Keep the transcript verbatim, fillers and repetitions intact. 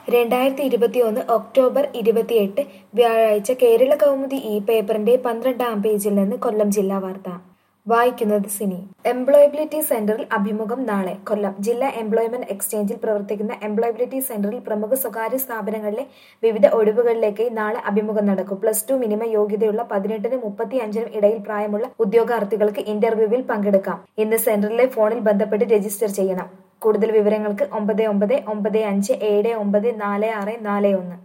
രണ്ടായിരത്തി ഇരുപത്തിയൊന്ന് ഒക്ടോബർ ഇരുപത്തിയെട്ട് വ്യാഴാഴ്ച കേരള കൗമുദി ഈ പേപ്പറിന്റെ പന്ത്രണ്ടാം പേജിൽ നിന്ന് കൊല്ലം ജില്ലാ വാർത്ത. വായിക്കുന്നത് സിനി. എംപ്ലോയബിലിറ്റി സെന്ററിൽ അഭിമുഖം നാളെ. കൊല്ലം ജില്ലാ എംപ്ലോയ്മെന്റ് എക്സ്ചേഞ്ചിൽ പ്രവർത്തിക്കുന്ന എംപ്ലോയബിലിറ്റി സെന്ററിൽ പ്രമുഖ സ്വകാര്യ സ്ഥാപനങ്ങളിലെ വിവിധ ഒഴിവുകളിലേക്ക് നാളെ അഭിമുഖം നടക്കും. പ്ലസ് ടു മിനിമം യോഗ്യതയുള്ള പതിനെട്ടിനും മുപ്പത്തി അഞ്ചിനും ഇടയിൽ പ്രായമുള്ള ഉദ്യോഗാർത്ഥികൾക്ക് ഇന്റർവ്യൂവിൽ പങ്കെടുക്കാം. ഇന്ന് സെന്ററിലെ ഫോണിൽ ബന്ധപ്പെട്ട് രജിസ്റ്റർ ചെയ്യണം. കൂടുതൽ വിവരങ്ങൾക്ക് ഒമ്പത് ഒമ്പത് ഒമ്പത് അഞ്ച് ഏഴ് ഒമ്പത് നാല് ആറ് നാല് ഒന്ന്